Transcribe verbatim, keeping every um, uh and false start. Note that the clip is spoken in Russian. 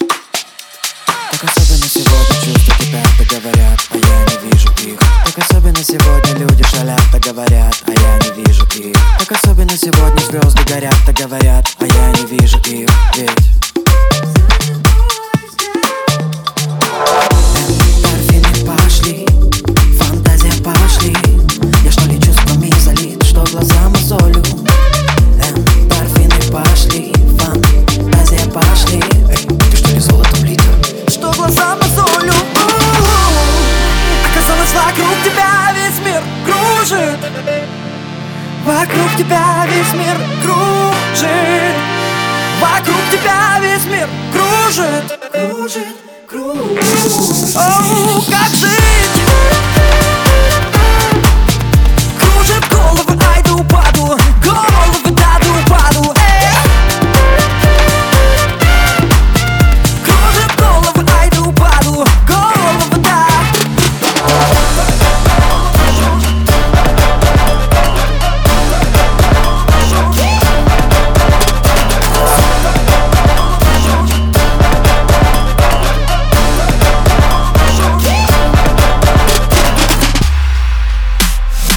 Так особенно сегодня чувства кипят, так говорят, а я не вижу их. Так особенно сегодня люди шалят, так говорят, а я не вижу их. Так особенно сегодня звезды горят, так говорят, а я не вижу их. Ведь эндорфины пошли, фантазия пошли. Я что ли чувствами залит, что глаза мозолю? Эндорфины пошли, фантазия пошли. Эй, ты что ли золотом лита? Что глаза мозолю? Оказалось, вокруг тебя весь мир кружит. Вокруг тебя весь мир кружит. Вокруг тебя весь мир кружит. Кружит, кружит. О, как жить?